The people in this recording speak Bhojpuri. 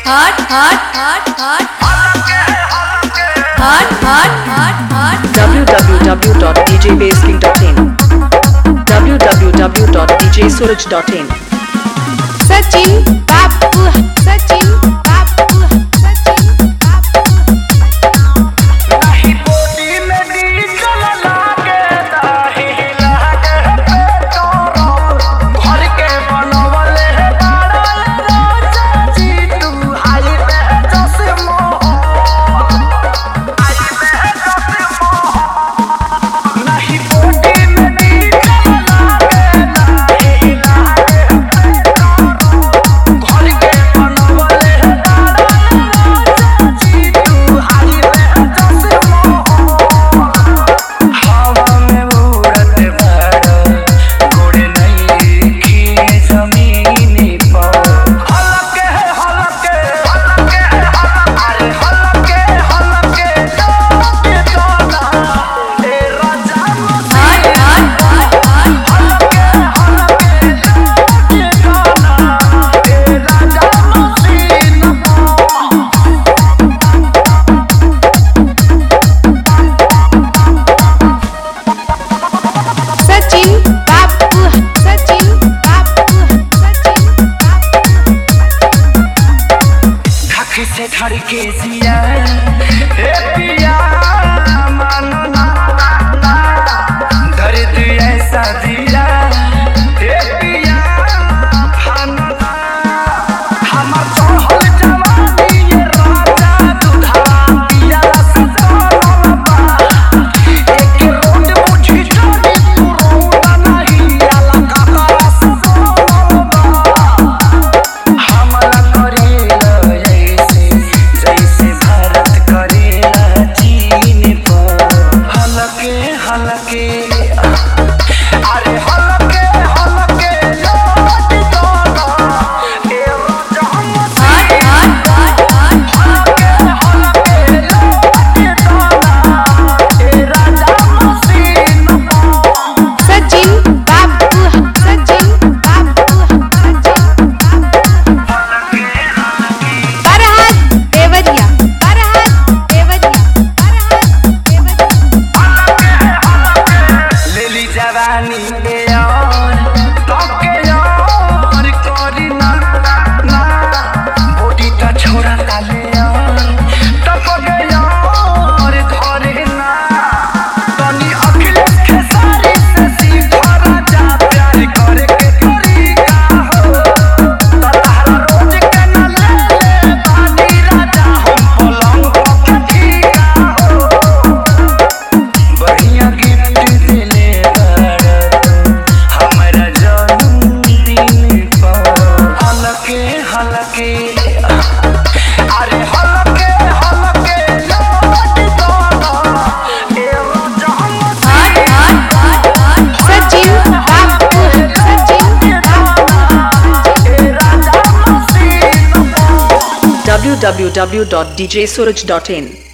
www.djbasking.in www.djsuraj.in सचिन बापू सचिन बापू सचिन नहीं बोली में डीजल लागे दाही लागे पेट्रोल घर के बनवले बड़ा राजा जी तू आई पे चश्मो नहीं बोली में डीजल लागे दाही लागे पेट्रोल घर के बनवले बड़ा राजा जी तू आई पे चश्मो हवा में उड़त बड़ा गोड़े नहीं की जमीन पर हलके हलके हलके अरे हलके हलके जाके जाना ए राजा हलके हलके जाके जाना ए राजा मसीन सचिन बापू सचिन बापू सचिन धक से धड़ के जिया ए पिया मानो ना दर्द ऐसा दिया ए पिया खाना हमर चढ़ल जवानी ये राजा दुधा पिया सजनवा एक रोड बुझी चली तू रोना नहीं आला काका सजनवा हमरा करेला जैसे भारत करेला चीन पर हलके हलके अरे हलके हलके लौट जाना ए राजा हलके हलके लौट जाना ए राजा मसीन सचिन बापू सचिन बापू सचिन परहात देवरिया लेली जवानी के यार तोके यार करी ना बोटी ता छोड़ा ताले यार तपके यार धरे ना तनी अखिलेश के सारी से सीधा राजा प्यार करे के तरीका हो तलहरा रोज के ना ले पानी राजा हम पलंग के ठीका हो बढ़िया गिफ्ट देले बड़ा हमरा जन्मदिन पर हलके हलके अरे हलके हलके लौट जाना ए राजा सचिन बापू सचिन ए राजा मसीन www.djsuraj.in